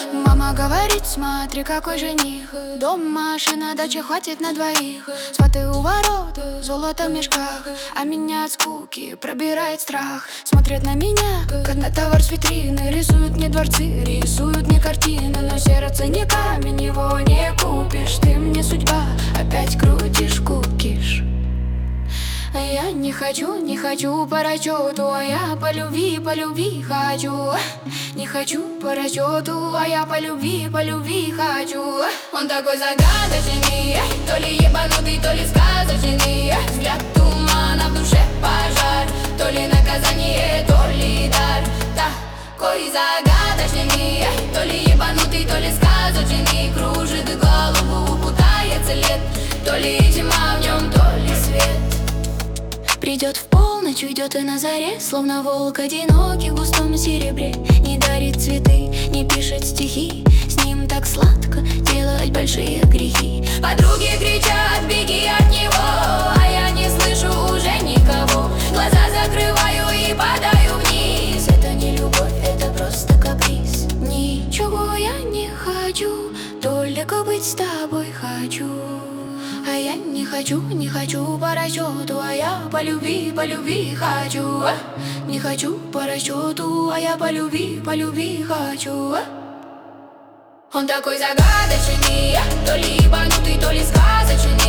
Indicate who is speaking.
Speaker 1: Мама говорит, смотри, какой жених. Дом, машина, дача, хватит на двоих. Сваты у ворот, золото в мешках, а меня от скуки пробирает страх. Смотрят на меня, как на товар с витрины. Рисуют мне дворцы, рисуют мне картины. Но сердце не камень, его не купишь. Ты мне судьба, опять крутишь кукиш. А я не хочу по расчету, а я по любви хочу. Не хочу по расчету, а я по любви хочу. Он такой загадочный, то ли ебанутый, то ли сказочный. Взгляд тумана, в душе пожар, то ли наказание, то ли дар. Такой загадочный, то ли ебанутый, то ли сказочный. Кружит голову, путается лет, то ли тьма в нем, то ли свет. Придет в полночь, уйдет и на заре, словно волк одинокий в густом серебре. Не дарит цветы, не пишет стихи, с ним так сладко делать большие грехи. Подруги кричат, беги от него, а я не слышу уже никого. Глаза закрываю и падаю вниз. Это не любовь, это просто каприз. Ничего я не хочу, только быть с тобой хочу. А я не хочу по расчету, а я по любви хочу. Не хочу по расчету, а я по любви хочу. Он такой загадочный, то ли ебанутый, то ли сказочный.